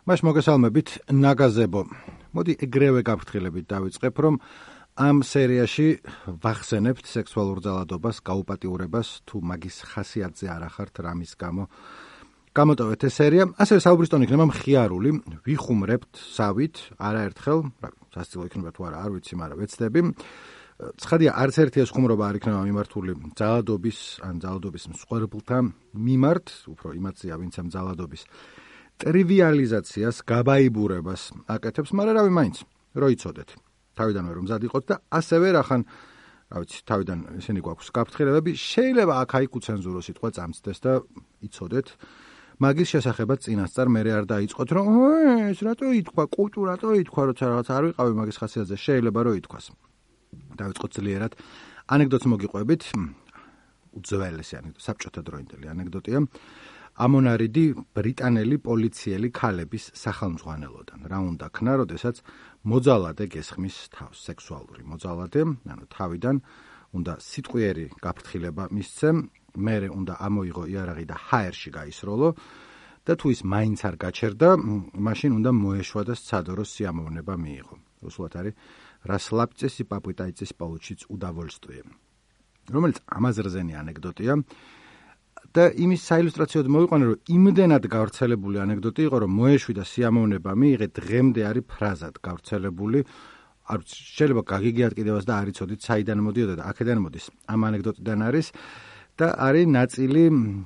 მას მოგესალმებით, ნაგაზებო. მოდი ეგრევე გაფრთხილებით დავიწყებ, რომ ამ სერიაში ვახსენებთ სექსუალურ ძალადობას, გაუპატიურებას, თუ მაგის ხასიათზე არ ახართ რამის გამო. გამოტოვეთ ეს სერია, ასევე საუბრის ტონი იქნება მხიარული, ვიხუმრებთ სავით, არაერთხელ, სასწავლო იქნება თუ არა, არ ვიცი, მაგრამ ვეცდები. ცხადია, არც ერთი ეს ხუმრობა არ იქნება მიმართული ძალადობის ან ძალადობის მსხვერპლთა მიმართ, უფრო იმათზეა, ვინც ამ ძალადობის ტრივიალიზაციას, გაბაიბურებას აკეთებს, მაგრამ რავი მაინც, რო იცოდეთ. თავიდანვე რომ მზად იყოთ და ასევე რახან, რა ვიცი, თავიდან ისინი გვაქვს გაფრთხილებები, შეიძლება აქ-აიქ უცენზურო სიტყვა წამცდეს და იცოდეთ. მაგის შესახებაც წინასწარ მერე არ დაიწყოთ, რომ ეს რატო ითქვა, კუჭუ რატო ითქვა, როცა რაღაც არ ვიყავი მაგის ხასიათზე, შეიძლება რომ ითქვას. დავიწყოთ ძლიერად. ანეკდოტს მოგიყვებით. უძველესი ანეკდოტი, საბჭოთა დროინდელი ანეკდოტია. ამონარიდი ბრიტანელი პოლიციელი ქალების სახელმძღვანელოდან. რა უნდა ქნა, როდესაც მოძალადე გესხმის თავს, სექსუალური მოძალადე, ანუ თავიდან უნდა სიტყვიერი გაფრთხილება მისცემ, მერე უნდა ამოიღო იარაღი და ჰაერში გაისროლო და თუ ის მაინც არ გაჩერდა, მაშინ უნდა მოეშვა და სცადო, რომ სიამოვნება მიიღო. უსულათ არის расслабьтесь и попытайтесь получить удовольствие. რომელიც ამაზრზენი ანეკდოტია. და იმის საილუსტრაციოდ მოვიყვანე, რომ იმდენად გავრცელებული ანეკდოტი იყო, რომ მოეშვი და სიამოვნება მიიღე, დღემდე არის ფრაზად გავრცელებული. არ ვიცი, შეიძლება გაგიგიათ კიდევაც და არ იცოდით, საიდან მოდიოდა და აქედან მოდის. ამ ანეკდოტიდან არის და არის ნაწილი,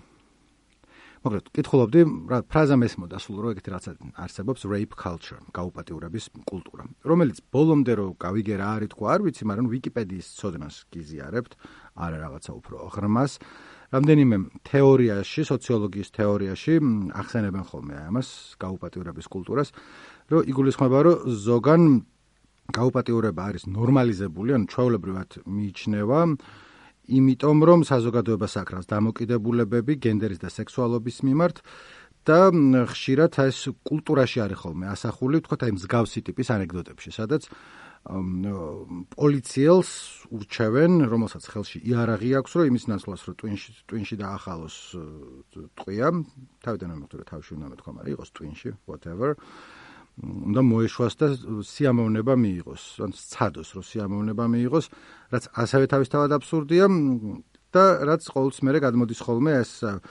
მოკლედ, კითხულობდი, ფრაზა მესმოდა სულ, რომ ეგეთი რაღაცა არსებობს rape culture, გაუპატიურების კულტურა, რომელიც ბოლომდე რომ გავიგე რა არის თქვა, არ ვიცი, მაგრამ ვიკიპედიის ცოდნას გიზიარებთ, არა რაღაცა უფრო ღრმას. რამდენიმე თეორიაში, სოციოლოგიის თეორიაში ახსენებენ ხოლმე ამას, გაუპატიურების კულტურას, რომ იგულისხმება, რომ ზოგან გაუპატიურება არის ნორმალიზებული, ანუ ჩვეულებრივად მიიჩნევა, იმიტომ რომ საზოგადოებას აკრავს დამოკიდებულებები გენდერის და სექსუალობის მიმართ და ხშირად ეს კულტურაში არის ხოლმე ასახული, ვთქვათ, აი მსგავსი ტიპის ანეკდოტებში, სადაც პოლიციელს ურჩევენ, რომელსაც ხელში იარაღი აქვს, რომ იმის ნაცვლად, რომ ტვინში დაახალოს ტყვია, თავიდან მომხდარა თავში უნდა მეთქვა, მაგრამ იყოს ტვინში, whatever. უნდა მოეშვას და სიამოვნება მიიღოს, ან სცადოს, რომ სიამოვნება მიიღოს, რაც ასევე თავისთავად აბსურდია და რაც ყოველთვის მერე გადმოდის ხოლმე ეს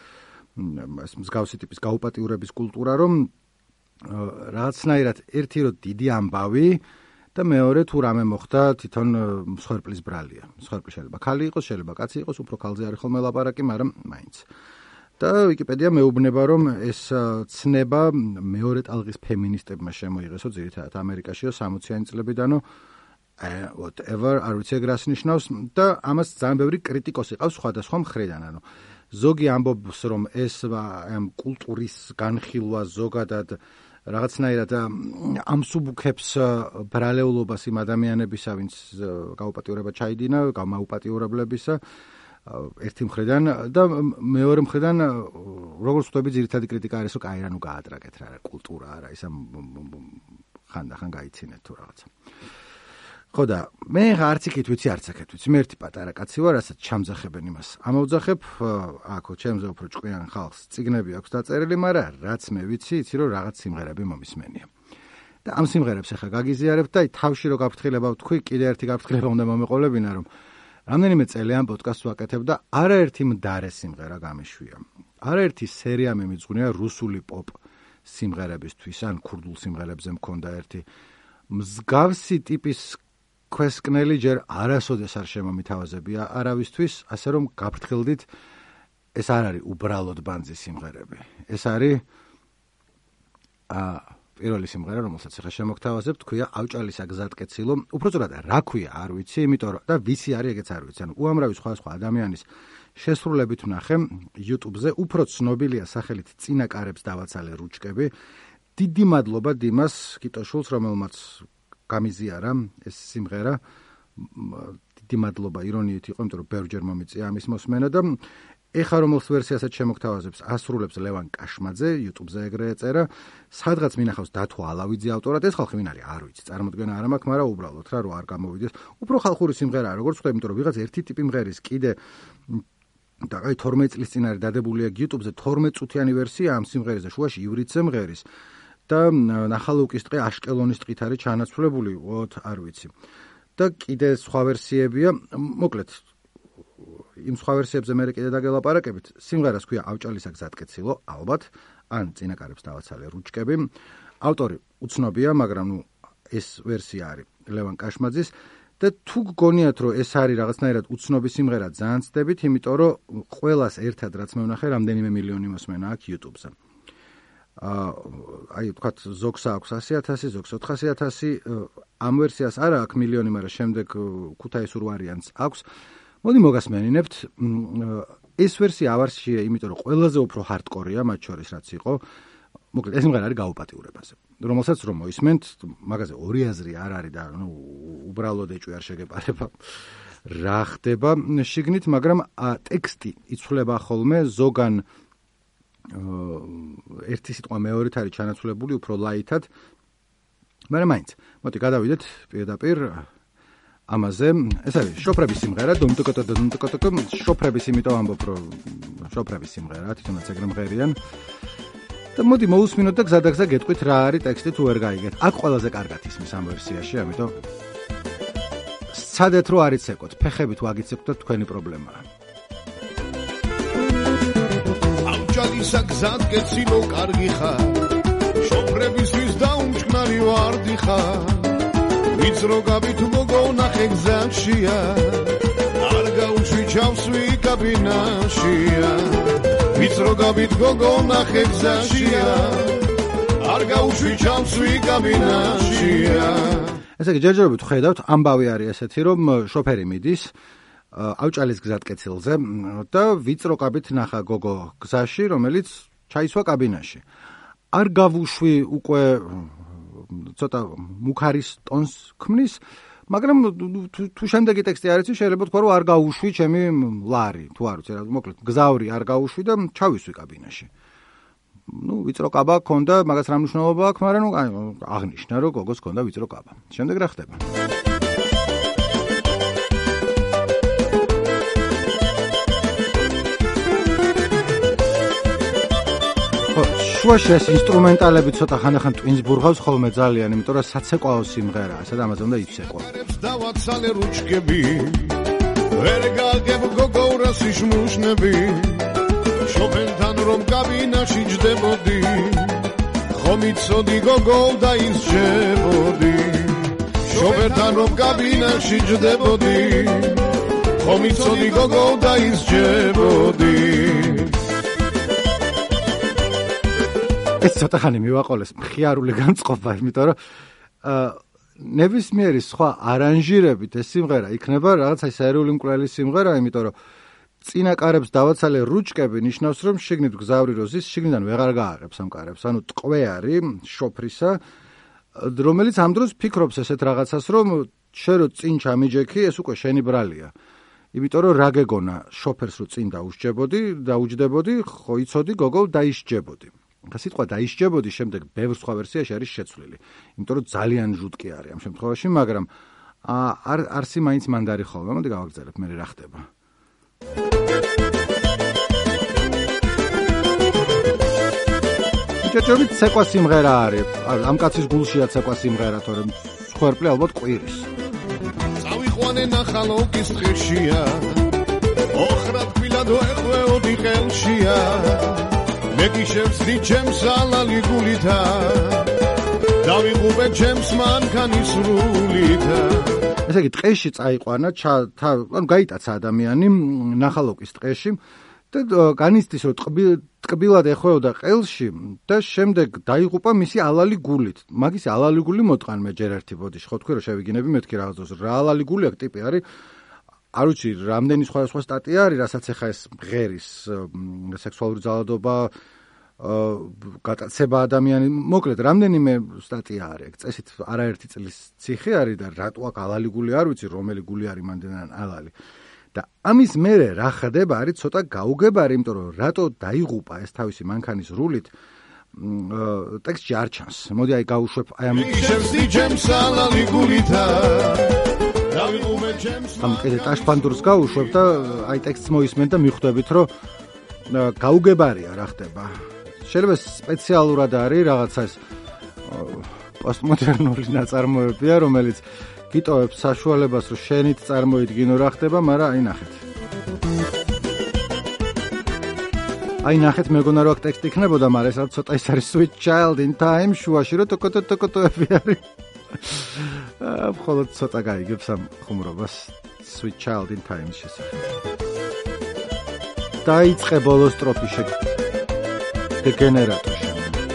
მსგავსი ტიპის გაუპატიურების კულტურა, რომ რაღაცნაირად ერთი რომ დიდი ამბავი და მეორე თუ რამე მოხდა, თვითონ მსხვერპლის ბრალია. მსხვერპლი შეიძლება ქალი იყოს, შეიძლება კაცი იყოს, უფრო ქალზე არის ხოლმე ლაპარაკი, მაგრამ მაინც. და ვიკიპედია მეუბნება, რომ ეს ცნება მეორე ტალღის ფემინისტებმა შემოიღესო, ძირითადად ამერიკაშიო 60-იანი წლებიდანო, whatever, არ ვიცი ეგ რას ნიშნავს და ამას ძალიან ბევრი კრიტიკოსი ყავს სხვადასხვა მხრიდან, ანუ ზოგი ამბობს, რომ ეს ამ კულტურის განხილვა ზოგადად რაღაცნაირად ამსუბუქებს ბრალეულობას იმ ადამიანებისა, ვინც გაუპატიურება ჩაიდინა, გამაუპატიურებლებისა, ერთი მხრიდან და მეორე მხრიდან, როგორც ვთქვი, ძირითადი კრიტიკა არის, რომ აი რა ნუ გაატრაკეთ რა, კულტურა არა, ისა ხანდახან გაიცინეთ თუ რაღაცა. ხო და მე არც იქით ვიცი, არც აქეთ ვიცი, მე ერთი პატარა კაცი ვარ, რასაც ჩამძახებენ იმას. ამოვძახებ, აქო, ჩემზე უფრო ჭკვიან ხალხს წიგნები აქვს დაწერილი, მაგრამ რაც მე ვიცი, იცი რომ რაღაც სიმღერები მომისმენია. და ამ სიმღერებს ახლა გაგიზიარებთ და თავში რო გაფრთხილება ვთქვი, კიდე ერთი გაფრთხილება უნდა მომეყოლებინა, რომ რამდენიმე წელი ამ პოდკასტს ვაკეთებ და არაერთი მდარე სიმღერა გამიშვია. არაერთი სერია მიმიძღვნია რუსული პოპ სიმღერებისთვის, ან ქურდულ სიმღერებზე მქონდა ერთი მსგავსი ტიპის ქვესკნელი ჯერ არასოდეს არ შემომითავაზებია არავისთვის, ასე რომ გაფრთხილდით, ეს არ არის უბრალოდ ბანძი სიმღერები. ეს არის პირველი სიმღერა, რომელსაც ახლა შემოგთავაზებთ, ქვია ავჭალისა გზატკეცილო. უფრო სწორად რა ქვია, არ ვიცი, იმიტომ რომ და ვისი არის, ეგეც არ ვიცი. ანუ უამრავი სხვადასხვა ადამიანის შესრულებით ვნახე YouTube-ზე, უფრო ცნობილია სახელით წინაკარებს დავაცალე რუჩკები. დიდი მადლობა დიმას კიტოშულს, რომელმაც გამიზიარა ეს სიმღერა. დიდი მადლობა ირონიით იყო, იმიტომ რომ ბევრჯერ მომიწია ამის მოსმენა და ეხა რომელს ვერსიასაც შემოგთავაზებს ასრულებს ლევან კაშმაძე, YouTube-ზე ეგრე ეწერა, სადღაც მინახავს დათო ალავიძე ავტორად, ეს ხალხი ვინ არის, არ ვიცი, წარმოდგენა არ მაქვს, მაგრამ უბრალოდ რა, რომ არ გამოვიდეს. უფრო ხალხური სიმღერაა, როგორც ვთქვი, იმიტომ რომ ვიღაც ერთი ტიპი მღერის კიდე და აი 12 წლის წინ არის დადებული YouTube-ზე 12 წუთიანი ვერსია ამ სიმღერის და შუაში ივრითზე მღერის. და ნახალუკის ტყე აშკელონის ტყით არის ჩანაცვლებული, არ ვიცი. და კიდე სხვა ვერსიებია, მოკლედ იმ სხვა ვერსიებზე მე კიდე დაგელაპარაკებით. სიმღერას ქვია ავჭალისა გზატკეცილო, ალბათ, ან წინაკარებს დავაცალე რუჩკები. ავტორი უცნობია, მაგრამ ეს ვერსია არის ლევან კაშმაძის და თუ გგონიათ, რომ ეს არის რაღაცნაირად უცნობი სიმღერა, ძალიან ცდებით, იმიტომ რომ ყველას ერთად რაც მე ვნახე, რამდენიმე მილიონი მოსმენა აქვს YouTube-ზე. აი ვთქვათ, ზოგს აქვს 100,000, ზოგს 400,000, ამ ვერსიას არა აქვს მილიონი, მაგრამ შემდეგ ქუთაისურ ვარიანტს აქვს. მოდი მოგასმენინებთ. ეს ვერსია ავარშია, იმიტომ რომ ყველაზე უფრო ჰარდკორია მათ შორის რაც იყო. მოკლედ ეს სიმღერა არის გაუპატიურებაზე. რომელსაც რომ მოისმენთ, მაგაზე ორი აზრი არ არის და უბრალოდ ეჭვი არ შეგეპარება. რა ხდება შიგნით, მაგრამ ტექსტი იცვლება ხოლმე ზოგან ერთი სიტყვა მეორით არის ჩანაცვლებული უფრო ლაითად. მაგრამ მაინც, მოდი გადავიდეთ პირდაპირ ამაზე. ეს არის შოფრების სიმღერა, დუმტუკოტო, შოფრების იმიტომ ამბობ, რომ შოფრების სიმღერა, თვითონაც ეგრე მღერიან. და მოდი მოусმინოთ და გზადაგზა გეტყვით რა არის ტექსტი თუ ვერ გაიგეთ. აქ ყველაზე კარგად ისმის ამ ვერსიაში, ამიტომ სცადეთ რომ არ იცეკოთ, ფეხებით ვაგიცებთ და თქვენი პრობლემაა. ავჭალისა გზატკეცილო კარგი ხარ, შოფრებისთვის დაუმჩქნარი ვარდი ხარ, ვიწრო გაბით მოგონახე გზაშია, არ გაუშვი ჩავსვი კაბინაშია. ვიწრო გაბით გოგონახე გზაშია, არ გაუშვი ჩავსვი კაბინაშია. ესე იგი, ჯერჯერობით ხედავთ, ამბავი არის ესეთი, რომ შოფერი მიდის ავჭალის გზატკეცილზე და ვიწრო კაბით ნახა გოგო გზაში, რომელიც ჩაისვა კაბინაში. არ გავუშვი უკვე ცოტა მუქარის ტონს ქმნის, მაგრამ თუ შემდეგი ტექსტი არ იცი, შეიძლება თქვა, რომ არ გაუშვი ჩემი ლარი, თუ არ ვიცი რა, მოკლედ გზავრი არ გაუშვი და ჩავისვი კაბინაში. ვიწრო კაბა ქონდა, მაგას რა მნიშვნელობა აქვს, მაგრამ აღნიშნა, რომ გოგოს ქონდა ვიწრო კაბა. შემდეგ რა ხდება? შუაში ეს ინსტრუმენტალები ცოტა ხანდახან ტვინს ბურღავს ხოლმე ძალიან, იმიტომ რომ საცეკვაო სიმღერაა, ასა და ამაზე უნდა იცეკო. დავაცალე რუჩკები, ვერ გაგებ გოგოვრას იშმუშნები, შოფენთან რომ კაბინაში ჯდებოდი, ხომ იცოდი გოგო და ისჯებოდი, შოფენთან რომ კაბინაში ჯდებოდი, ხომ იცოდი გოგო და ისჯებოდი. ეს ცოტა ხანი მივაყოლეს მხიარული განწყობა, იმიტომ რომ ნებისმიერი სხვა არანჟირებით ეს სიმღერა იქნება რაღაცა სერიული მკვლელი სიმღერა, იმიტომ რომ წინაკარებს დავაცალე რუჩკები ნიშნავს, რომ შიგნით გზავრი როზის, შიგნიდან ვეღარ გააღებს ამ კარებს, ანუ ტყვე არის შოფრისა, რომელიც ამ დროს ფიქრობს ესეთ რაღაცას, რომ შენ რო წინ ჩამიჯექი, ეს უკვე შენი ბრალია. იმიტომ რომ რა გეგონა შოფერს რო წინ დაუჯდებოდი, ხო იცოდი გოგო დაისჯებოდი. და სიტყვა დაისჯებოდი შემდეგ ბევრ სხვა ვერსიაში არის შეცვლილი. იმიტომ რომ ძალიან ჟუტკი არის ამ შემთხვევაში, მაგრამ არსი მაინც მანდარი ხოლმე. მოდი გავაგრძელებ, მე რა ხდება. ჯერჯერობით ცეკვა სიმღერა არის. ამ კაცის გულშია ცეკვა სიმღერა, თორემ ხوارპლი ალბათ ყვირის. წავიყვანე ნახალოკის ტყეშია, ოხრად კბილადო ეხვეოდი ხელშია. მეკიშებს დი ჩემს ალალი გულითა, დავიღუბე ჩემს მანქანის სრულითა. ესე იგი, ტყეში წაიყვანა, ანუ გაიტაცა ადამიანი ნახალოკის ტყეში და განიცდის, რომ ტკბილად ეხვეოდა ყელში და შემდეგ დაიღუპა მისი ალალი გულით. მაგისი ალალი გული მოტყან მე ჯერ ერთი ბოდიში, ხო თქვი რომ შევიგინები მეთქი რაღაც დროს რა ალალი გული აქვს ტიპი არის. არ ვიცი, რამდენი სხვადასხვა სტატია არის, რასაც ეხა ეს ღერის სექსუალური ძალადობა, გატაცება ადამიანი, მოკლედ, რამდენიმე სტატია არის, წესით არაერთი წლის ციხე არის და რატო აქ ალალი გული არ ვიცი, რომელი გული არის მანდენან ალალი. და ამის მერე რა ხდება არის ცოტა გაუგებარი, იმიტომ რომ რატო დაიღუპა ეს თავისი მანქანის რულით, ტექსტში არ ჩანს. მოდი აი გავუშვებ აი ამ ამ კიდე ტაშფანდურს გავუშვებ და აი ტექსტს მოისმენთ და მიხვდებით, რომ გაუგებარია რა ხდება. შეიძლება სპეციალურად არის რაღაცას პოსტმოდერნული ნაწარმოებია, რომელიც გიტოვებს საშუალებას, რომ შენით წარმოიდგინო რა ხდება, მაგრამ აი ნახეთ. აი ნახეთ, მეგონა რომ აქ ტექსტი იქნებოდა, მაგრამ ეს ცოტა ის არის Sweet Child in Time, შუაში რომ ტოკოტოკოტოები არის. მხოლოდ ცოტა გაიგებს ამ ხუმრობას Sweet Child in Time შესახებ. დაიწყე ბოლო სტროფი დეგენერატორში.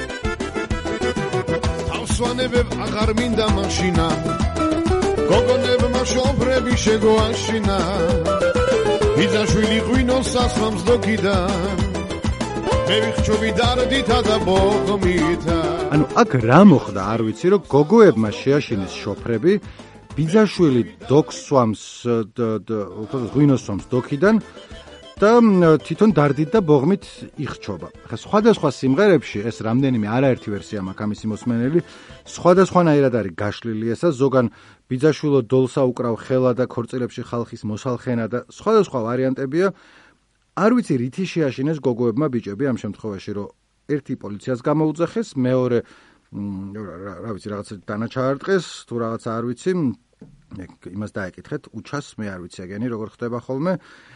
ავსვანებებ აღარ მინდა მაშინა, გოგონებმა შობრები შეგოაშინა, ბიძაშვილი ღვინოს სასმამს დოკიდან, მე ვიხჩობი დარდითა და ბოღმითა. ანუ აქ რა მოხდა, არ ვიცი, რომ გოგოებმა შეაშინეს შოფრები, ბიძაშვილი დოქსვამს ღვინოს სვამს დოკიდან და თვითონ დარდით და ბოღმით იხჩობა. ხა სხვადასხვა სიმღერებში ეს რამდენიმე არაერთი ვერსია მაქვს ამისი მოსმენელი, სხვადასხვანაირად არის გაშლილი ესა, ზოგან ბიძაშვილო დოლსა უკრავ ხელა და ქორწილებში ხალხის მოსალხენა და სხვადასხვა ვარიანტებია. არ ვიცი რითი შეაშინეს გოგოებმა ბიჭები ამ შემთხვევაში, რომ ერთი პოლიციას გამოუძახეს, მეორე რა ვიცი რაღაცა დანაჩაარტყეს, თუ რაღაცა არ ვიცი, იმას დაეკითხეთ, უჩას მე არ ვიცი ეგენი როგორ ხდება ხოლმე.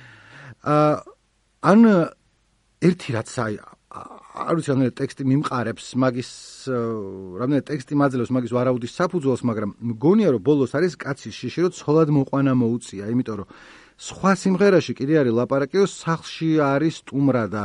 ან ერთი რაც არ ვიცი რამდენი ტექსტი მიმყარებს მაგის რამდენი ტექსტი მაძლევს მაგის ვარაუდის საფუძველს, მაგრამ მგონია რომ ბოლოს არის კაცის შიში, რომ ცოლად მოყვანა მოუწია, იმიტომ რომ სხვა სიმღერაში კიდე არის ლაპარაკი, რომ სახლში არის სტუმრა და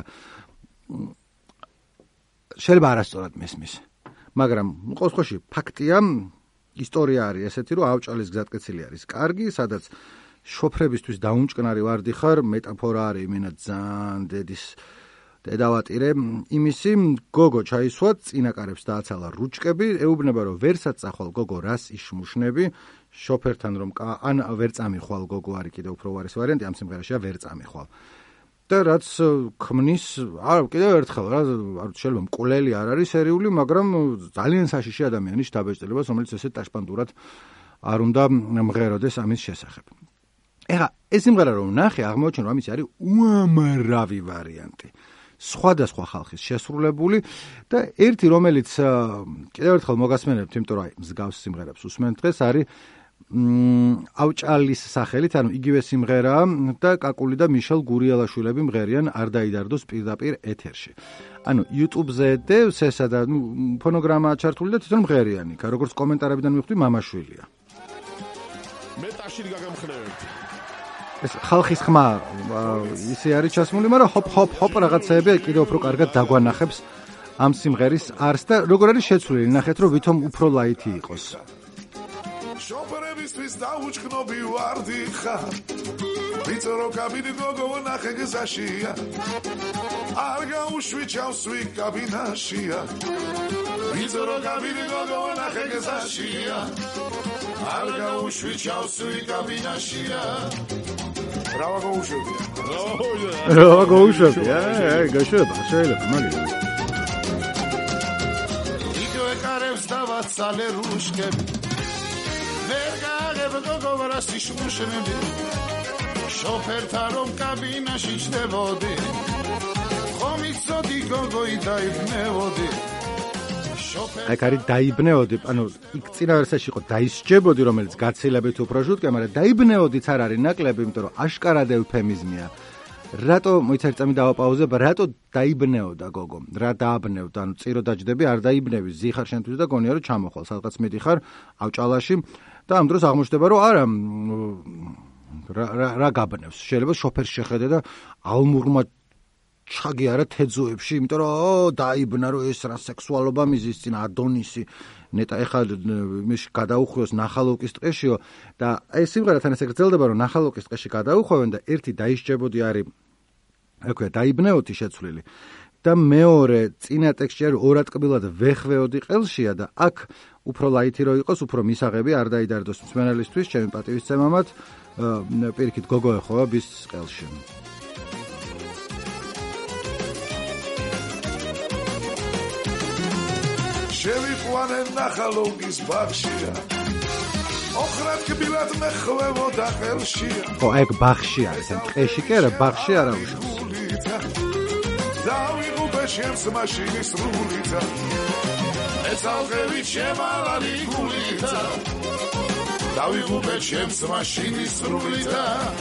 შეიძლება არასწორად მესმის. მაგრამ ყოველ შემთხვევაში ფაქტია, ისტორია არის ესეთი, რომ ავჭალის გზატკეცილი არის კარგი, სადაც შოფრებისთვის დაუნჭკნარი ვარდი ხარ, მეტაფორა არის იმენა ძალიან დედავატირე იმისი, გოგო ჩაისვა, წინაკარებს დააცალა რუჭკები, ეუბნება რომ ვერსად წახვალ გოგო რას იშმუშნები, შოფერთან რომ ან ვერ წამიხვალ გოგო არის კიდე უფრო უარეს ვარიანტი, ამ სიმღერაშია ვერ წამიხვალ. და რაც ქმნის, კიდევ ერთხელ რა, შეიძლება მკვლელი არ არის სერიული, მაგრამ ძალიან საშიში ადამიანის დაბეჭდილებას, რომელიც ესე ტაშპანდურად არ უნდა მღეროდეს ამის შესახებ. ეხლა ეს სიმღერა რომ ნახე, აღმოჩენ რომ ამის არის უამრავი ვარიანტი. სხვადასხვა ხალხის შესრულებული და ერთი რომელიც კიდევ ერთხელ მოგასმენებთ, იმიტომ რომ აი მსგავს სიმღერებს უსმენთ დღეს, არის ავჭალის სახელით, ანუ იგივე სიმღერაა და კაკული და მიშელ გურიელაშვილები მღერიან არ დაიდარდოს პირდაპირ ეთერში. ანუ YouTube-ზე დევს ესა და ფონოგრამაა ჩართული და თვითონ მღერიანი, როგორც კომენტარებიდან მივხვდი, მამაშვილია. მე ტაშილი გაგამხნევებთ. ეს ხალხის ხმა ისე არის ჩასმული, მაგრამ ჰოპ რაღაცეები კიდევ უფრო კარგად დაგვანახებს ამ სიმღერის არს და როგორ არის შეცვლილი, ნახეთ რომ ვითომ უფრო ლაითი იყოს. შოპერებისთვის დაუჭკნობი ვარდი ხარ, ვიწრო კაბინი გოგო ნახე გზაშია, არ გაუშვი ჩავსვი კაბინაშია, ვიწრო კაბინი გოგო ნახე გზაშია, არ გაუშვი ჩავსვი კაბინაშია. რა გაუშვებია? რა გაუშვებია? გაშვება, შეიძლება მაგით. იგივე კარებს დავაცალე რუშკები, ვერ გააღებ გოგო რას იშმუშნები, შოფერთან რომ კაბინაში ჩდებოდი, ხომ იცოდი გოგოი დაიბნევოდი. აი კარი დაიბნეოდი, ანუ იქ წინა ვერსიაში იყო დაისჯებოდი, რომელიც გაცილებით უფრო ჟუტკია, მაგრამ დაიბნეოდიც არ არის ნაკლები, იმიტომ რომ აშკარად ევფემიზმია. რატო მოიცარი წამი დავაპაუზებ, რატო დაიბნეოდა გოგო? რა დააბნევდა? ანუ წირო დაჯდები არ დაიბნევი, ზიხარ შენთვის და გონია რომ ჩამოხვალ, სადღაც მიდიხარ ავჭალაში და ამ დროს აღმოჩნდება რომ არა რა გაბნევს. შეიძლება შოფერს შეხედე და ალმურმა ჩაგიარა თეძოებში, იმიტომ რომ დაიბნა რომ ეს რა სექსუალობა მიზის წინ ადონისი ნეტა ეხლა მის გადაუხვიოს ნახალოვკის ტყეშიო და ეს სიმღერათან ესე გრძელდება რომ ნახალოვკის ტყეში გადაუხვევენ და ერთი დაისჯებოდი არის აკვე დაიბნეოთი შეცვლილი და მეორე წინა ტექსტში არის ორად კბილად ვეხვეოდი ყელშია და აქ უფრო ლაითი რო იყოს, უფრო მისაღები არ დაიდარდოს მსმენელისთვის, ჩემი პატივისცემამად პირიქით გოგო ეხოვა ბის ყელში. შევიყვანე ნახალოვკის ბაღშია, ოხრად კბილად მეხვევოდა ყელშია. ხო, ეგ ბაღში არის, ან ტყეში კი არა, ბაღში არა უშავს. დავიღუპე შენს მაშინის სრულითა, ეცალღები შემალალი გულითა დავიღუპე ჩემს მაშინის სრულითა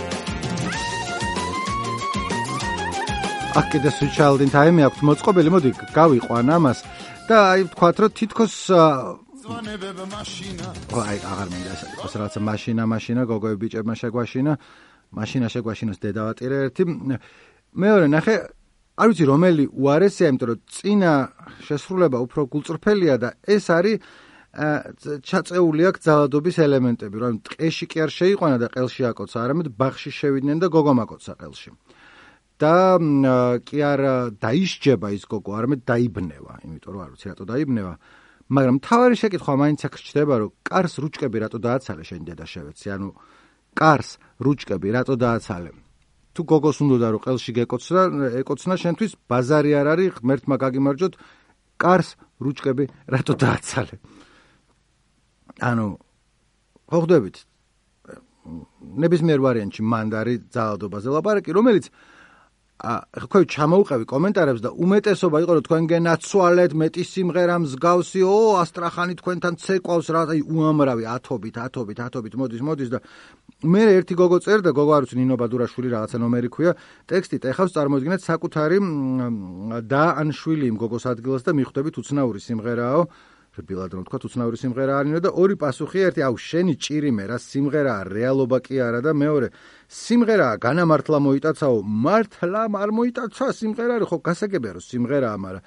აქ კიდე სუჩალდინ თაიმი აქვს მოწყობილი, მოდი გავიყვან ამას და აი ვთქვათ, რომ თითქოს ზვანებებ მაშინა აი აღარ მინდა ეს იყოს რაღაცა მაშინა გოგოები ბიჭებმა შეგვაშინა მაშინა შეგვაშინოს დედავატირე ერთი მეორე ნახე არ ვიცი რომელი უარესია, იმიტომ რომ წინა შესრულება უფრო გულწრფელია და ეს არის ჩაწეული აქვს ძალადობის ელემენტები, რომ ტყეში კი არ შეიყვანა და ყელში აკოცა, არამედ ბაღში შევიდნენ და გოგომ აკოცა ყელში. და კი არ დაისჯება ის გოგო, არამედ დაიბნევა, იმიტომ რომ არ ვიცი რატო დაიბნევა, მაგრამ თავარი შეკითხვა მაინც აქ ჩდება, რომ კარს რუჭკები რატო დააცალე შენ დედა შევეცი, ანუ კარს რუჭკები რატო დააცალე? თუ გოგოს უნდა რომ ყელში ეკოცნა შენთვის ბაზარი არ არის, ღმერთმა გაგიმარჯოთ, კარს რუჭკები რატო დააცალე? ანუ ხო ხვდებით, ნებისმიერ ვარიანტში მანდ არის ძალადობაზე ლაპარაკი, რომელიც ხო ჩამოუყევი კომენტარებს და უმეტესობა იყო რომ თქვენ გენაცვალეთ მეტი სიმღერა მსგავსი ასტრახანი თქვენთან ცეკვავს რა უამრავი ათობით მოდის და მე ერთი გოგო წერდა გოგო არ ვიცი ნინო ბადურაშვილი რაღაცა ნომერი ქვია ტექსტი ეხავს წარმოიდგინეთ საკუთარი და ან შვილი იმ გოგოს ადგილას და მიხვდებით უცნაური სიმღერაო რბილად რომ თქვა უცნაური სიმღერა არინო და ორი პასუხია ერთი შენი ჭირიმე რა სიმღერაა რეალობა კი არა და მეორე სიმღერაა განამართლა მოიტაცაო მართლა არ მოიტაცა სიმღერა არის ხო გასაგებია რომ სიმღერაა მაგრამ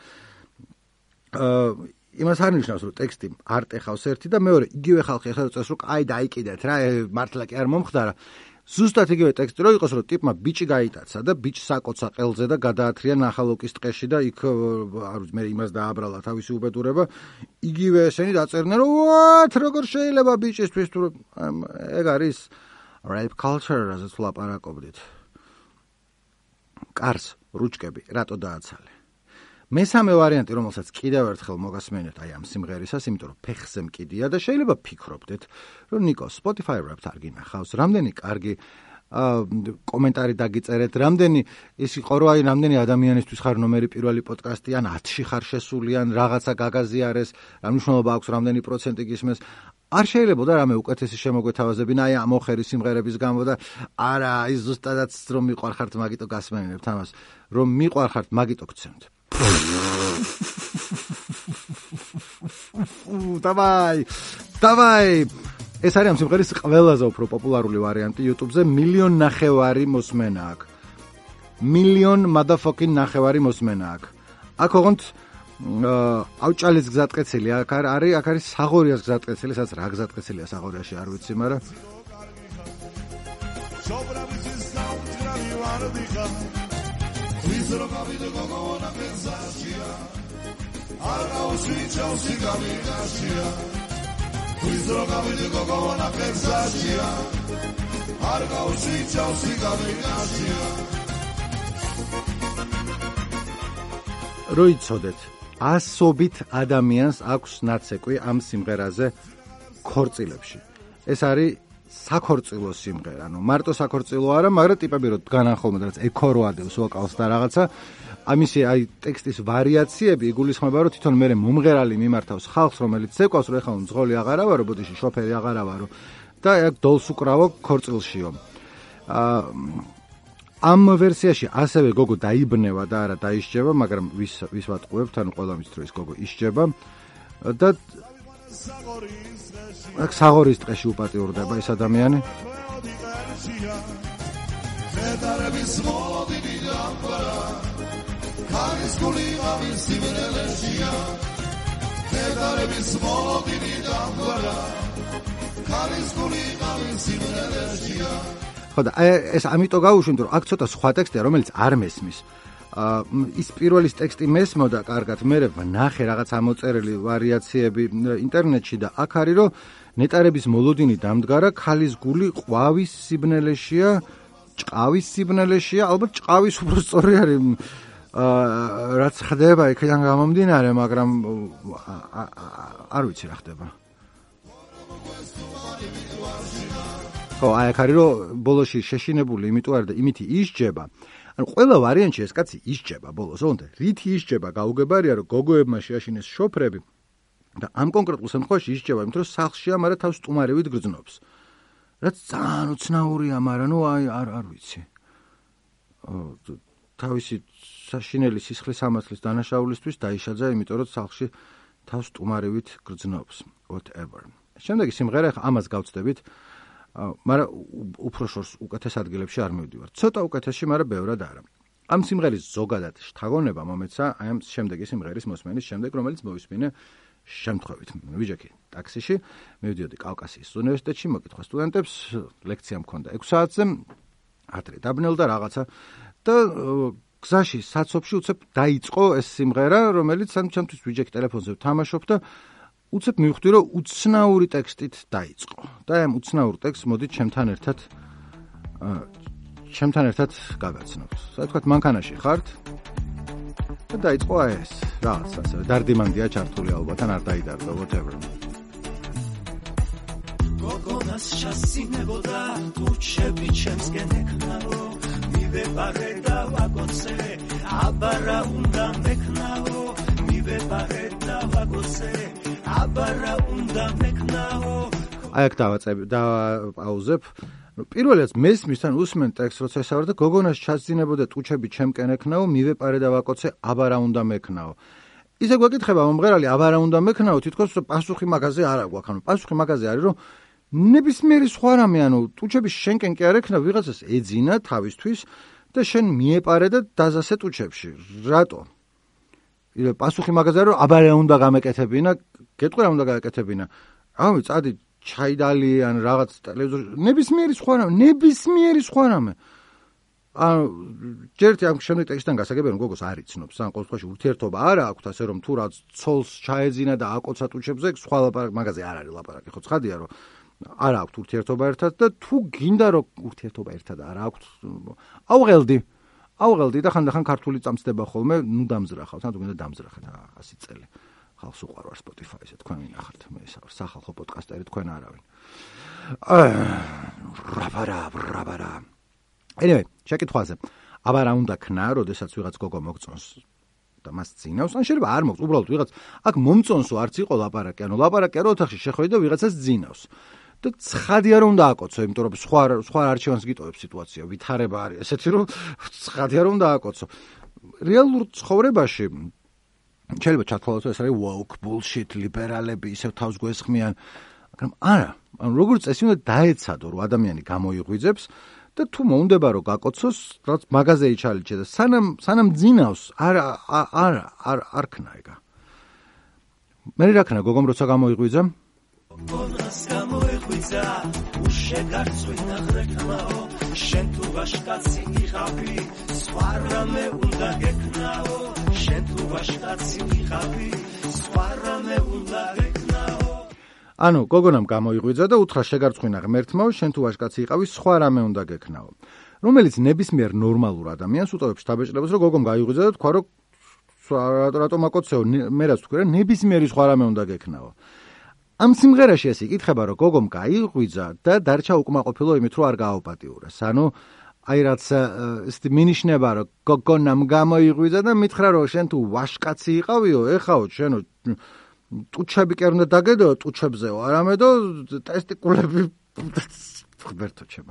იმას არ ნიშნავს რომ ტექსტი არ ტეხავს ერთი და მეორე იგივე ხალხი ახლა წეს რომ აი დაიკიდეთ რა მართლა კი არ მომხდარა ზუსტად იგივე ტექსტი რო იყოს რომ ტიპმა ბიჭი გაიტაცა და ბიჭს აკოცა ყელზე და გადაათრია ნახალოკის ტყეში და იქ არ ვიცი მე იმას დააბრალა თავისი უბედურება იგივე ესენი დაწერდნენ რომ what როგორ შეიძლება ბიჭისთვის თუ ეგ არის rape culture as it's ლაპარაკობდით კარს რუჭკები რატო დააცალე მესამე ვარიანტი რომელსაც კიდევ ერთხელ მოგასმენთ აი ამ სიმღერისას იმიტომ რომ ფეხზე მკიდია და შეიძლება ფიქრობდეთ რომ ნიკო Spotify Wrapped არ გინახავს რამდენი კარგი კომენტარი დაგიწერეთ რამდენი ის იყო რომ აი რამდენი ადამიანისთვის ხარ ნომერი პირველი პოდკასტი ან 10-ში ხარ შესული ან რაღაცა გაგაზიარეს რა მნიშვნელობა აქვს რამდენი პროცენტი გისმეს არ შეიძლებოდა რამე უკეთესი შემოგვეთავაზებინა აი ამ ოხერი სიმღერების გამო და არა ის ზუსტადაც რომ მიყვარხართ მაგიტო გასმენებთ ამას რომ მიყვარხართ მაგიტო გცემთ დავაი ეს არის ამ სიმღერის ყველაზე უფრო პოპულარული ვარიანტი YouTube-ზე 1.5 მილიონი მოსმენა აქვს 1 მილიონი motherfucking ნახევარი მოსმენა აქვს აქ ოღონდ ავჭალის გზატკეცილი აქ არის საღორიას გზატკეცილი სადაც რა გზატკეცილია საღორიაში არ ვიცი მაგრამ როიცოდეთ ასობით ადამიანს აქვს ნაცეკვი ამ სიმღერაზე ქორწილებში ეს არის საქორწილო სიმღერა ანუ მარტო საქორწილო არა მაგრამ ტიპები რო დგანან ხოლმე რაღაც ეკოროადევს ვოკალს და რაღაცა ამისი აი ტექსტის ვარიაციები იგულისხმება რომ თვითონ მე მომღერალი მიმართავს ხალხს რომელიც ცეკვავს რომ ეხლა მძღოლი აღარა ვარო ბოდიში შოფერი აღარა ვარო და აქ დოლს უკრავო ქორწილშიო ამ ვერსიაში ასევე გოგო დაიბნევა და არა დაისჯება მაგრამ ვის ვატყუებთ ანუ ყველა მის დროს გოგო ისჯება და აქ საღორის ტყეში უპატიურდება ეს ადამიანი ხოდა ეს ამიტომ გავუშვით რომ აქ ცოტა სხვა ტექსტია რომელიც არ მესმის ის პირველის ტექსტი მესმოდა კარგად მე ვნახე რაღაც ამოწერილი ვარიაციები ინტერნეტში და აქ არის რომ ნეტარების მოლოდინი დამდგარა ქალის გული ყვავის სიბნელეშია ჭყავის სიბნელეშია ალბათ ჭყავის უფრო სწორი არის რაც ხდება იქიდან გამომდინარე მაგრამ არ ვიცი რა ხდება ხო აი აქ არის რომ ბოლოში შეშინებული იმიტომ არის და იმითი ისჯება ანუ ყველა ვარიანტში ეს კაცი ისჯება ბოლოს ოღონდ რითი ისჯება გაუგებარია რომ გოგოებმა შეაშინეს შოფრები და ამ კონკრეტულ შემთხვევაში ისჭება, იმიტომ რომ სახლშია, მაგრამ თავს სტუმარევით გრძნობს. რაც ძალიან უცნაურია, მაგრამ არ ვიცი. თავისი საშინელი სისხლის ამასლის დანაშაულისთვის დაიშაძა, იმიტომ რომ სახლში თავს სტუმარევით გრძნობს. Whatever. შემდეგი სიმღერა, ამას გავცდებით, მაგრამ უფრო შორს უკეთეს ადგილებში არ მივდივარ. ცოტა უკეთესში, მაგრამ ბევრად არა. ამ სიმღერის ზოგადად შთაგონება მომეცა აი ამ შემდეგი სიმღერის მოსმენის შემდეგ, რომელიც მოვისმინე შემთხვევით. ვიჯექი ტაქსიში, მივდიოდი კავკასიის უნივერსიტეტში, მოკითხა სტუდენტებს, ლექცია მქონდა 6 საათზე, ადრე დაბნელდა რაღაცა და გზაში საცობში უცებ დაიწყო ეს სიმღერა, რომელიც ჩემთვის ვიჯექი ტელეფონზე ვთამაშობ და უცებ მივხვდი, რომ უცნაური ტექსტით დაიწყო. და ამ უცნაურ ტექსტს მოდით ჩემთან ერთად გაგაცნობთ. ასე ვთქვათ, მანქანაში ხართ და დაიწყო ეს რაღაც ასე დარდიმანდია ჩართული ალბათ ან არ დაიდარდა whatever. გოგონას შასინებოდა ტუჩები ჩემსკენ ეკნაო მივეპარე და ვაგონზე აბარა უნდა მეკნაო მივეპარე და ვაგონზე აბარა უნდა მეკნაო. აი აქ დავაპაუზებ. პირველად მესმისთან უსმენ ტექსტს, როცა ესავრ და გოგონას ჩასძინებოდა ტუჩები ჩემკენ ეკნაო, მივეპარე და ვაკოცე, აბარა უნდა მეკნაო. ისე გვეკითხება მომღერალი, აბარა უნდა მეკნაო, თითქოს პასუხი მაგაზე არ აქვს. ანუ პასუხი მაგაზე არის, რომ ნებისმიერი სხვა რამე, ანუ ტუჩები შენკენ კი არ ეკნა, ვიღაცას ეძინა თავისთვის და შენ მიეპარე და დაზასე ტუჩებში. რატო? პასუხი მაგაზე არის, რომ აბარა უნდა გამეკეთებინა, გეტყვი რა უნდა გაეკეთებინა. ამი წადი ჩაიდალი ან რაღაც ტელევიზორ ნებისმიერი სხვა რამე. ანუ ჯერტი ამ შემდეგ ტექსტთან გასაგებია, რომ გოგოს არ იცნობს, ან ყოველ შემთხვევაში ურთიერთობა არა აქვს, ასე რომ თუ რაც ცოლს ჩაეძინა და აკოცა ტუჩებზე, სხვა ლაპარაკი მაგაზე არ არის ლაპარაკი, ხო ცხადია, რომ არ აქვს ურთიერთობა ერთად და თუ გინდა რომ ურთიერთობა ერთად არ აქვს, აუღელდი და ხანდახან ქართული წამწდება ხოლმე, ნუ დამზრახავთ, ან თუ გინდა დამზრახეთ 100 წელი. ხალხს უყვარვარ Spotify-ზე, თქვენ ვინახართ, მე ესაა სახალხო პოდკასტერი, თქვენ არავინ. ბრაბარა. Anyway, შეკითხვაზე. აბარა უნდა ქნა, როდესაც ვიღაც გოგო მოგწონს და მას ძინავს, ან შეიძლება არ მოგწონს, უბრალოდ ვიღაც აქ მომწონსო არც იყო ლაპარაკი, ანუ ლაპარაკია რომ ოთახში შეხვედი და ვიღაცას ძინავს. და ცხადია რომ უნდა აკოცო, იმიტომ რომ სხვა არჩევანს გიტოვებს სიტუაცია, ვითარება არის ესეთი რომ ცხადია რომ უნდა აკოცო. რეალურ ცხოვრებაში შეიძლება ჩათვალოთ, ეს არის woke bullshit, ლიბერალები ისევ თავს გვესხმიან, მაგრამ არა, ანუ როგორც წესი უნდა დაეცადო, რომ ადამიანი გამოიღვიძებს და თუ მოუნდება რომ გაკოცოს, რაც მაღაზე იჩალიჩე და სანამ ძინავს, არ ქნა ეგა. მე რა ქნა გოგომ როცა გამოიღვიძა? გოგონას გამოიღვიძა, უშეგარწვინა ხრეკნაო, შენ თუ ვაშკაცი იყავი, სხვა რამე უნდა გეკნაო. შენ თუ ვაშკაცი იყავი, სხვა რამე უნდა გეკნაო. ანუ გოგონამ გამოიღვიძა და უთხრა შეგარწვინა ღმერთმაო, შენ თუ ვაშკაცი იყავი, სხვა რამე უნდა გეკნაო. რომელიც ნებისმიერ ნორმალურ ადამიანს უტოვებს შთაბეჭდილებას, რომ გოგომ გაიღვიძა და თქვა, რომ რატომ აკოცეო, მე რაც თქვი, ნებისმიერი სხვა რამე უნდა გეკნაო. ამ სიმღერაში ეს იკითხება, რომ გოგომ გაიღვიძა და დარჩა უკმაყოფილო იმით, რომ არ გააუპატიურეს. ანუ აი რაც ისეთი მინიშნება, რომ გოგონამ გამოიღვიძა და მითხრა, რომ შენ თუ ვაშკაცი იყავიო, ეხაო შენო ტუჩები კი არ უნდა დაგედო ტუჩებზეო, არამედო ტესტიკულები ღმერთო ჩემო.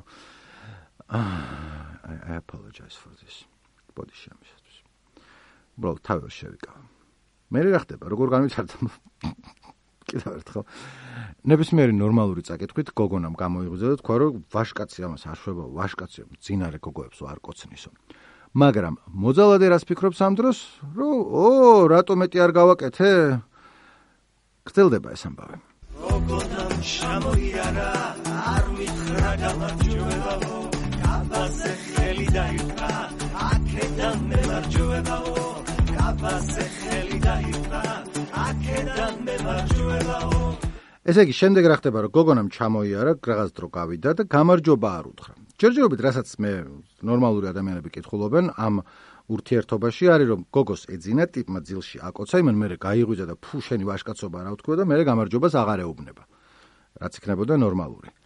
I apologize for this. ბოდი შემისათვის. უბრალოდ თავი შევიკავა. მე რა ხდება, როგორ განვითარდა? კიდევ ერთხელ. ნებისმიერი ნორმალური წაკითხვით გოგონამ გამოიღვიძა და თქვა, რომ ვაშკაცი ამას არ შვება, ვაშკაცი მძინარე გოგოებს არ კოცნისო. მაგრამ მოძალადე რას ფიქრობს ამ დროს, რომ რატო მეტი არ გავაკეთე? გრძელდება ეს ამბავი. გოგონამ შემოიარა, არ მითხრა გამარჯვებაო, გაბაზე ხელი დაიფრა, აქედან მემარჯვებაო, გაბაზე ხელი დაიფრა, აქედან მემარჯვებაო. ესე იგი, შემდეგ რა ხდება, რომ გოგონამ ჩამოიარა, რაღაც დრო გავიდა და გამარჯობა არ უთხრა. ჯერჯერობით, რასაც მე ნორმალური ადამიანები კითხულობენ, ამ ურთიერთობაში არის, რომ გოგოს ეძინა, ტიპმა ძილში აკოცა, იმან მერე გაიღვიძა და ფუ შენი ვაშკაცობა რა ვთქვა და მერე გამარჯვებას აღარ ეუბნება. რაც იქნებოდა ნორმალური.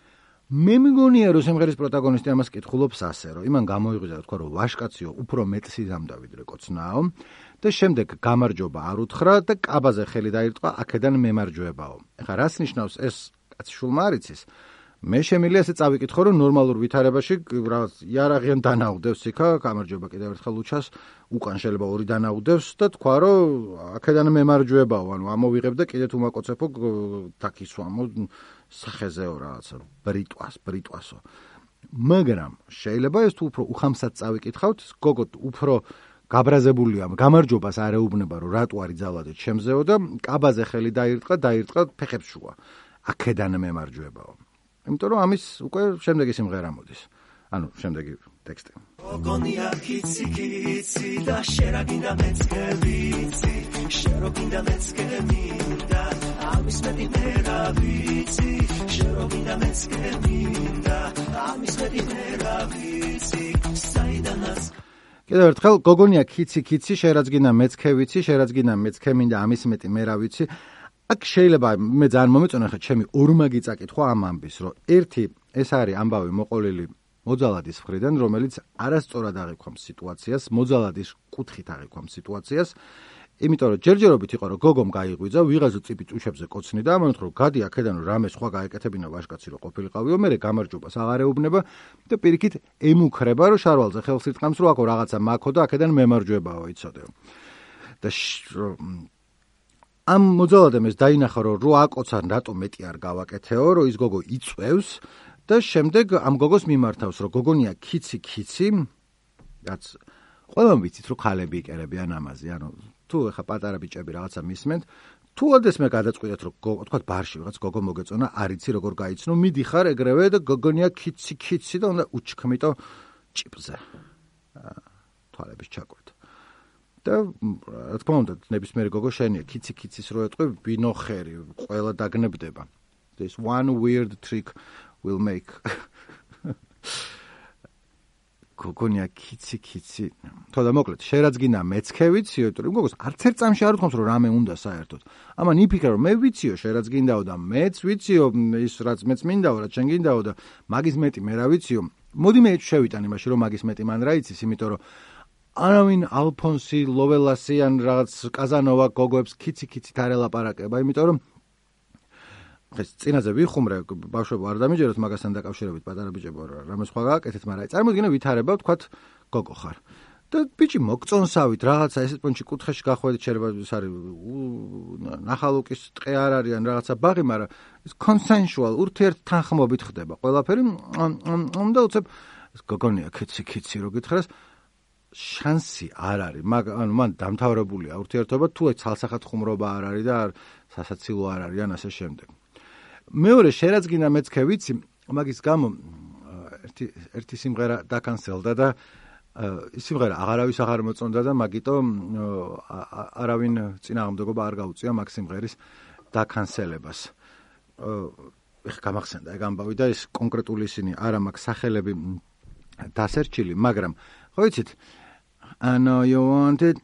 მე მგონია რომ სიმღერის პროტაგონისტი ამას კითხულობს ასე, რომ იმან გამოიღვიძა თქვა რომ ვაშკაციო უფრო მეტ სიზამდა ვიდრე კოცნაო და შემდეგ გამარჯობა არ უთხრა და კაბაზე ხელი დაირტყა აქედან მემარჯვებაო. ეხლა რას ნიშნავს ეს კაცი შულმა არ იცის? მე შემიძლია ესე წავიკითხო რომ ნორმალურ ვითარებაში რაღაც იარაღიან დანაუდევს იქა გამარჯობა კიდევ ერთხელ უჩას უკან შეიძლება ორი დანაუდევს და თქვა რომ აქედან მემარჯვებაო ანუ ამოვიღებ და კიდე თუ მაკოცეფო თაკისვამო სახეზეო რაღაცა ბრიტვასო მაგრამ შეიძლება ეს თუ უფრო უხამსად წავიკითხავთ გოგო უფრო გაბრაზებულია გამარჯობას არ ეუბნება რომ რატო არის ძალადეთ ჩემზეო და კაბაზე ხელი დაირტყა ფეხებს შუა აქედან მემარჯვებაო იმიტომ რომ ამის უკვე შემდეგი სიმღერა მოდის. ანუ შემდეგი ტექსტი. გოგონია კიცი კიცი და შერაგინდა მეცქევიცი, შეროგინდა მეცქემინდა, ამის მეტი მერავიცი, შეროგინდა მეცქემინდა, ამის მეტი მერავიცი, საიდანაც კიდევ ერთხელ გოგონია კიცი კიცი შერაგინდა მეცქევიცი, შერაგინდა მეცქემინდა, ამის მეტი მერავიცი აქ შეიძლება მე ძალიან მომეწონა ხა ჩემი ორმაგი წაკითხვა ამ ამბის რომ ერთი ეს არის ამბავი მოყოლილი მოძალადის მხრიდან რომელიც არასწორად აღიქვამს სიტუაციას მოძალადის კუთხით აღიქვამს სიტუაციას იმიტომ რომ ჯერჯერობით იყო რომ გოგომ გაიღვიძა ვიღაზო წიპი წუშებზე კოცნი და ამან რომ გადი აქედან რომ რამე სხვა გაეკეთებინა ვაშკაცი რომ ყოფილიყავიო მე გამარჯვებას აღარ ეუბნება და პირიქით ემუქრება რომ შარვალზე ხელს ირტყამს რომ აქო რაღაცა მაქო და აქედან მემარჯვებაო იცოდეო და ამ მოძალადემ ეს დაინახა რომ რო აკოცან რატო მეტი არ გავაკეთეო რომ ის გოგო იწვევს და შემდეგ ამ გოგოს მიმართავს რომ გოგონია კიცი რაც ყველამ ვიცით რომ ქალები იკერებიან ამაზე ანუ თუ ეხა პატარა ბიჭები რაღაცა მისმენთ თუ ოდეს მე გადაწყვიტეთ რომ თქვა ბარში რაღაც გოგო მოგეწონა არიცი როგორ გაიცნო მიდიხარ ეგრევე და გოგონია კიცი და უნდა უჩქმიტო ჭიპზე თვალების ჩაკვეთ და რა თქმა უნდა ნებისმიერი გოგო შენია კიცის რო ეტყვი ვინოხერი ყველა დაგნებდება this one weird trick will make გოგონია კიცი თოდა მოკლედ შერაძგინა მეცქევიციო იმიტომ რომ გოგოს არც ერთ წამში არ უთქვამს რომ რამე უნდა საერთოდ ამან იფიქრა რომ მე ვიციო შერაძგინდაო და მეც ვიციო ის რაც მეც მინდაო რაც შენ გინდაო და მაგის მეტი მე რა ვიციო მოდი მე შევიტან იმაში რომ მაგის მეტი მან რა იცის იმიტომ რომ არავინ ალფონსი ლოველასი ან რაღაც კაზანოვა გოგოებს კიცით არ ელაპარაკება იმიტომ რომ ეს წინაზე ვიხუმრე ბავშვებო არ დამიჯეროთ მაგასთან დაკავშირებით პატარა ბიჭებო რამე სხვა გააკეთეთ მაგრამ წარმოიდგინე ვითარება ვთქვათ გოგო ხარ და ბიჭი მოგწონსავით რაღაცა ესეთ პონჩი კუთხეში გახვედით შეიძლება ის არის ნახალუკის ტყე არ არის ან რაღაცა ბაღი მაგრამ ეს კონსენსუალ ურთიერთთანხმობით ხდება ყველაფერი უნდა უცებ გოგონია კიცი რო გითხრას შანსი არ არის ანუ მან დამთავრებულია ურთიერთობა თუ ცალსახად ხუმრობა არ არის და სასაცილო არ არის ან ასე შემდეგ მეორე შერაძგინა მეცქევიცი მაგის გამო ერთი სიმღერა დაკანსელდა და ის სიმღერა აღარავის აღარ მოწონდა და მაგიტომ არავინ წინააღმდეგობა არ გაუწია მაგ სიმღერის დაკანსელებას ეხ გამახსენდა ეგ ამბავი და ეს კონკრეტული ისინი არა მაგ სახელები დასერჩილი მაგრამ ხო იცით I know you want it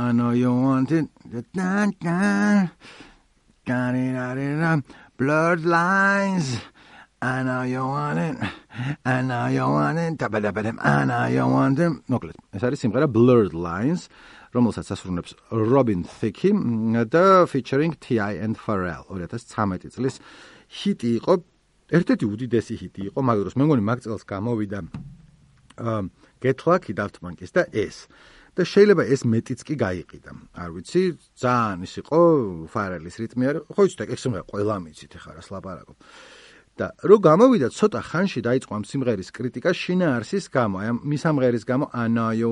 blurred lines I know you want it I know you want it მოკლედ ეს არის სიმღერა blurred lines რომელსაც ასრულებს Robin Thicke და featuring T.I. and Pharrell 2013 წლის ჰიტი იყო ერთ-ერთი უდიდესი ჰიტი იყო მაგ დროს მე მგონი მაგ წელს გამოვიდა Get Lucky Daft Punk-ის და ეს და შეიძლება ეს მეტიც კი გაიყიდა. არ ვიცი, ძალიან ის იყო Pharrell-ის რიტმი არის. ხო იცით, ეგ სიმღერა ყველა მიცით ახლა რას ლაპარაკობ. და რო გამოვიდა ცოტა ხანში დაიწყო ამ სიმღერის კრიტიკა შინაარსის გამო, აი ამ მისამღერის გამო I know you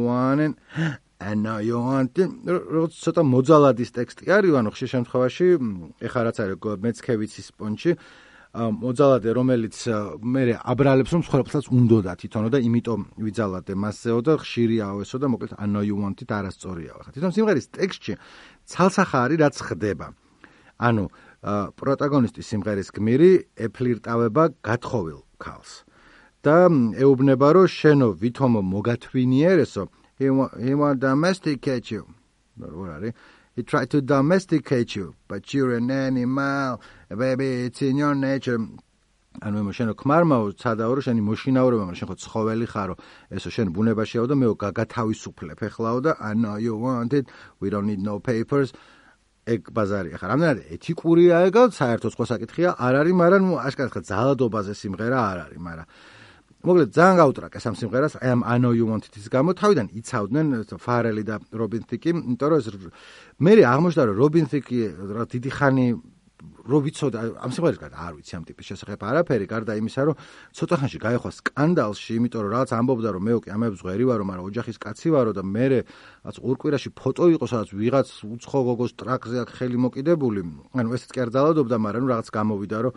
want it. როგორც ცოტა მოძალადის ტექსტი არის, ანუ ხშირ შემთხვევაში ეხლა რაც არის მეცქევიცის პონჩი მოძალადე რომელიც მე აბრალებს რომ ცხოვრებსაც უნდოდა თვითონო და იმიტომ ვიძალადე მასეო და ხშირიაო ესო და მოკლედ I know you want it არასწორიაო ხა თვითონ სიმღერის ტექსტში ცალსახა არის რაც ხდება ანუ პროტაგონისტის სიმღერის გმირი ეფლირტავება გათხოვილ ქალს და ეუბნება რომ შენო ვითომო მოგათვინიერესო he want domesticate you რა არის He tried to domesticate you, but you're an animal, baby, it's in your nature. ანუ მე შენო ქმარმაო ცადაო რომ შენი მოშინაურება მაგრამ შენ ხო ცხოველი ხარო ესო შენ ბუნებაშიაო და მეო გათავისუფლებ ეხლაო და I know you want it we don't need no papers ეგ ბაზარია ხარ რამდენად ეთიკურია ეგ საერთო სხვა საკითხია არ არის მაგრამ აშკარად ძალადობაზე სიმღერა არ არის მაგრამ მოკლედ ძალიან გაუტრაკე სამ სიმღერას I know you want it-ის გამო თავიდან იცავდნენ ფარელი და რობინ თიკი იმიტომ რომ მე აღმოჩნდა რომ რობინ თიკი რა დიდი ხანი რო ვიცოდა ამ სიმღერას გარდა არ ვიცი ამ ტიპის შესახებ არაფერი გარდა იმისა რომ ცოტა ხანში გაეხვა სკანდალში იმიტომ რომ რაღაც ამბობდა რომ მე უკი ამებს ღვერი ვარო მაგრამ ოჯახის კაცი ვარო და მე რაც ორკვირაში ფოტო იყო სადაც ვიღაც უცხო გოგოს ტრაქზე აქ ხელი მოკიდებული ანუ ესეც კი არ ძალადობდა მაგრამ რაღაც გამოვიდა რომ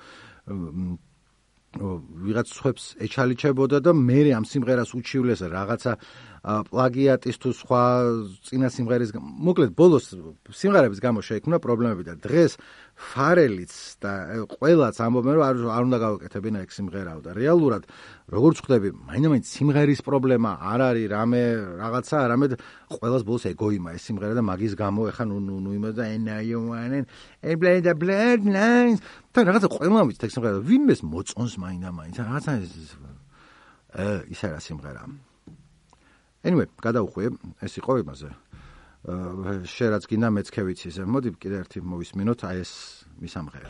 ვიღაც სხვებს ეჩალიჩებოდა და მე ამ სიმღერას უჩივლეს რაღაცა პლაგიატის თუ სხვა წინა სიმღერის მოკლედ ბოლოს სიმღერების გამო შეიქმნა პრობლემები და დღეს ფარელიც და ყველაც ამბობენ რომ არ უნდა გავაკეთებინა ეგ სიმღერაო და რეალურად როგორც ხვდები მაინც სიმღერის პრობლემა არ არის რამე რაღაცა არამედ ყველას ბოლოს ეგოიმა ეს სიმღერა და მაგის გამო ეხა ნუ იმას და ენაიოანენ ებლე და ბლად ლაინს და რაღაცა ყველამ ვიცით ეგ სიმღერა ვინმეს მოწონს მაინც რაღაცა ის არა სიმღერა Anyway, გადავხვიე, ეს იყო იმაზე. შენ რაც გინდა მეც ქევიცი ზე. მოდი კიდე ერთი მოვისმინოთ აი ეს მისამღერა.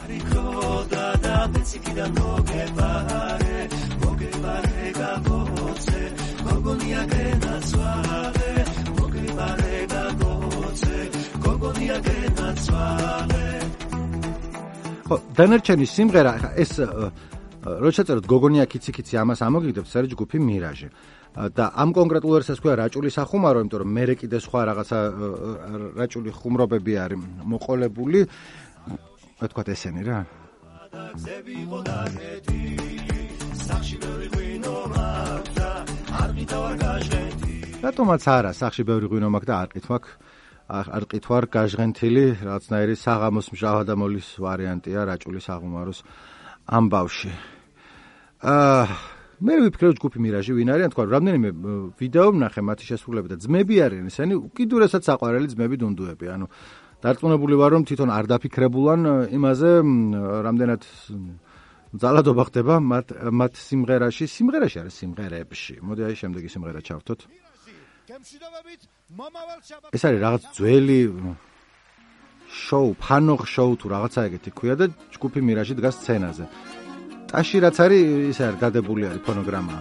ხო, დანარჩენი სიმღერა ეს რო შეწეროთ გოგონია კიცი ამას ამოგიგდებთ საერთოდ ჯგუფი მირაჟი. და ამ კონკრეტულ ვერსიას ქვია რაჭული სახუმარო, იმიტომ რომ მე კიდე სხვა რაღაცა რაჭული ხუმრობები არის მოყოლებული. ვთქვათ ესენი რა. რატომაც არა, სახში ბევრი ღვინო მაქვს და არ ყითვარ გაჟღენთილი, რაღაცნაირი საღამოს მჟავა და მოლის ვარიანტია რაჭული სახუმაროს ამბავში. მე ვიფიქრე რომ ჯგუფი მირაჟი ვინ არიან, თქვა რამდენიმე ვიდეო ვნახე მათი შესრულება და ძმები არიან ესენი, უკიდურესად საყვარელი ძმები დუნდუები. ანუ დარწმუნებული ვარ რომ თვითონ არ დაფიქრებულან იმაზე რამდენად ძალადობა ხდება მათ სიმღერაში არის სიმღერებში. მოდი აი შემდეგი სიმღერა ჩავთოთ. ეს არის რაღაც ძველი შოუ, ფანოღ შოუ თუ რაღაცა ეგეთი ქვია და ჯგუფი მირაჟი დგას სცენაზე. ტაში რაც არის ის არის გადებული არის ფონოგრამა.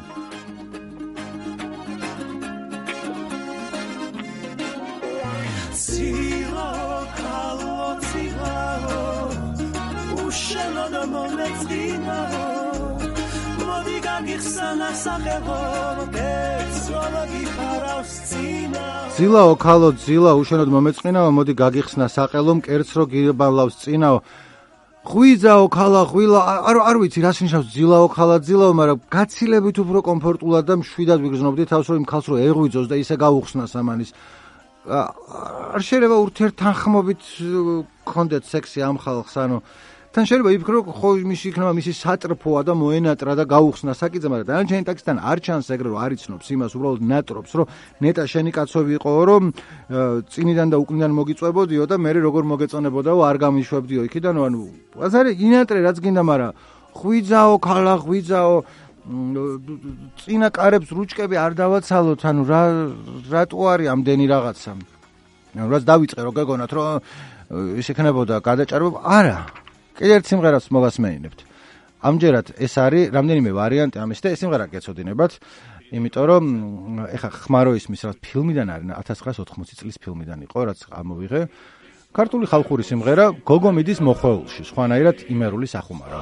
ძილაო ქალო ძილა უშენოდ მომეწყინაო მოდი გაგიხსნა საყელო მკერც რო გიბალავს წინაო ღვიძაო ქალა ღვილა არ ვიცი რას ნიშნავს ძილაო ქალა ძილაო მაგრამ გაცილებით უფრო კომფორტულად და მშვიდად ვიგრძნობდი თავს რომ იმ ქალს რო ეღვიძოს და ისე გაუხსნას ამანის არ შეიძლება ურთიერთთანხმობით გქონდეთ სექსი ამ ხალხს ანუ თან შეიძლება იფიქრო ხო მისი იქნება მისი სატრფოა და მოენატრა და გაუხსნა საკიძე მაგრამ დანარჩენი ტექსტთან არ ჩანს ეგრე რომ არ იცნობს იმას უბრალოდ ნატრობს რომ ნეტა შენი კაცოვი იყო რომ წინიდან და უკნიდან მოგიწვებოდიო და მე როგორ მოგეწონებოდაო არ გამიშვებდიო იქიდან ანუ ეს არის ინატრე რაც გინდა მაგრამ ღვიძაო ქალა ღვიძაო წინა კარებს რუჭკები არ დავაცალოთ ანუ რატო არის ამდენი რაღაცა ანუ რაც დავიწყე რომ გეგონათ რომ ის იქნებოდა გადაჭარბება არა კიდევ ერთ სიმღერას მოვასმენინებთ. ამჯერად ეს არის რამდენიმე ვარიანტი ამის და ეს სიმღერა გეცოდინებათ, იმიტომ რომ ეხა ხმარო ისმის რა ფილმიდან არის 1980 წლის ფილმიდან იყო, რაც ამოვიღე. ქართული ხალხური სიმღერა გოგომიდის მოხველში, სხვანაირად იმერული სახუმარო.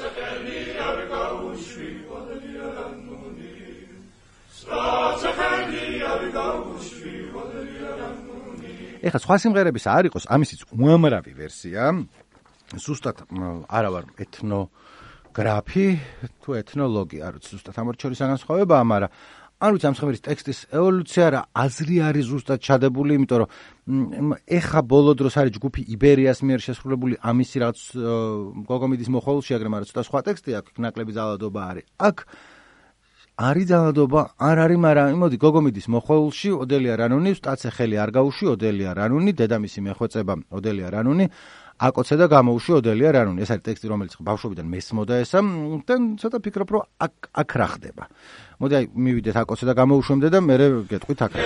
ეხა სხვა სიმღერების არ იყოს, ამისიც უამრავი ვერსია. ზუსტად არა ვარ ეთნოგრაფი თუ ეთნოლოგი არ ვიცი ზუსტად ამორჩევის განსხვავებაა მაგრამ არ ვიცი ამ სიმღერის ტექსტის ევოლუცია რა აზრი არის ზუსტად ჩადებული იმიტომ რომ ეხა ბოლო დროს არის ჯგუფი იბერიას მიერ შესრულებული ამისი რაღაც გოგომიდის მოხველში აგრე მაგრამ ცოტა სხვა ტექსტი აქვს ნაკლები ძალადობა არის აქ არის ძალადობა არ არის მაგრამ მოდი გოგომიდის მოხველში ოდელია რანუნი სტაცე ხელი არ გაუში ოდელია რანუნი დედამისი მეხვეწება ოდელია რანუნი აკოცე და გამოუშვი ოდელია რანუნი. ეს არის ტექსტი, რომელიც ბავშვობიდან მესმოდა ესა და ცოტა ფიქრობ, რომ აქ რა ხდება. მოდი აი მივიდეთ აკოცე და გამოუშვემდე და მე გეტყვით აქ.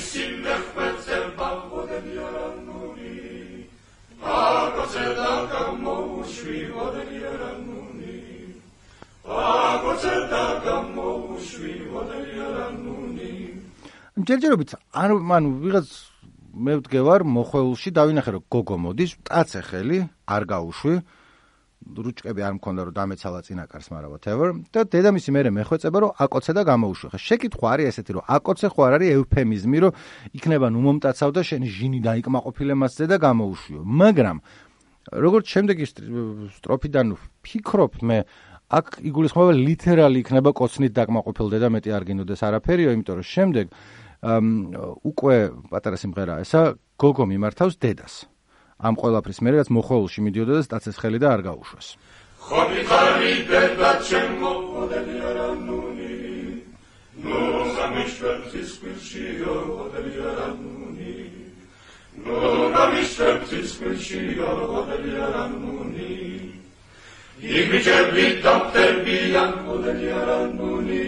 ჯერჯერობით ანუ ვიღაც მე ვდგევარ მოხველში დავინახე რომ გოგო მოდის, ტაცე ხელი არ გაუშვი, რუჭკები არ მქონდა რომ დამეცალა წინაკარს, მაგრამ whatever და დედამისი მერე მეხვეწება რომ აკოცე და გამოუშვი. ხა შეკითხვა არის ესეთი რომ აკოცე ხო არ არის ევფემიზმი რომ იქნება ნუ მომტაცავ და შენი ჟინი დაიკმაყოფილე მასზე და გამოუშვიო. მაგრამ როგორც შემდეგი სტროფიდან ვფიქრობ მე აქ იგულისხმება ლიტერალი იქნება კოცნით დაკმაყოფილდე და მეტი არ გინოდეს არაფერიო, იმიტომ რომ შემდეგ უკვე პატარა სიმღერაა ესა, გოგო მიმართავს დედას. ამ ყველაფრის მერე რაც მოხველში მიდიოდა და სტაცეს ხელი და არ გაუშვეს. ხოდი ხარი დედა ჩემო ოდელი არანუნი ნუ გამიშფერცის სპილშიო ოდელი არანუნი ნუ გამიშფერცის სპილშიო ოდელი არანუნი იგიჭები დამტერბიან ოდელი არანუნი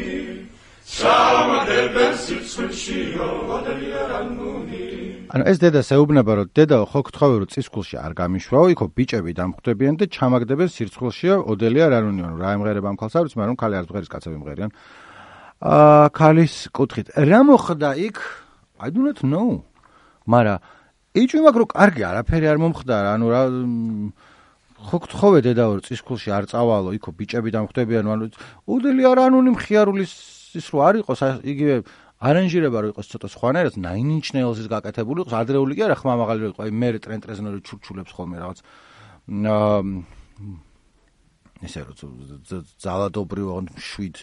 ანუ ეს დედა შეუბნება რომ დედაო ხო გთხოვე რომ წისქულში არ გამიშვაო, იქო ბიჭები დამხვდებიან და ჩამაგდებენ სირცხულში ოდელია რანუნიო, რა ემღერება ამ ქალს არის, მაგრამ ქალი არ ზღერის კაცები მღერიან. ქალის კუთხით რა მოხდა იქ? I do not know. მაგრამ ეჭვი მაქვს რომ კარგი არაფერი არ მომხდარა, ანუ რა ხო გთხოვე დედაო რომ წისქულში არ წავალო, იქო ბიჭები დამხვდებიან, ანუ ოდელია რანუნი მხიარულის ის რო არ იყოს იგივე არანჟირება რო იყოს ცოტა სხვანაირად Nine Inch Nails-ის გაკეთებული იყოს ადრეული კი არა ხმამაღალი რო იყო აი მე ტრენტ რეზნორი ჩურჩულებს ხოლმე რაღაც ესე რო ძალადობრივ შვიდ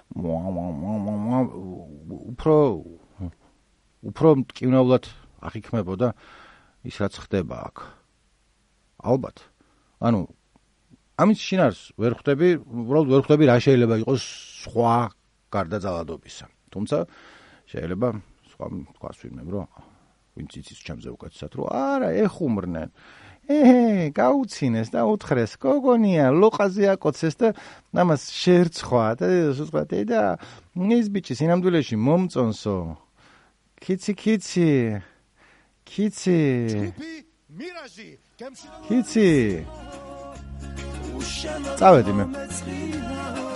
უფრო მტკივნეულად აღიქმებოდა ის რაც ხდება აქ ალბათ ანუ ამის შინაარს ვერ ხვდები უბრალოდ ვერ ხვდები რა შეიძლება იყოს სხვა გარდა ძალადობისა. თუმცა შეიძლება სხვა თქვას ვინმე რომ ვინც იცის ჩემზე უკეთესად რომ არა ეხუმრნენ. გაუცინეს და უთხრეს გოგონია ლოყაზე აკოცეს და ამას შერცხვა და სხვა და ის ბიჭი სინამდვილეში მომწონსო. კიცი წავედი მე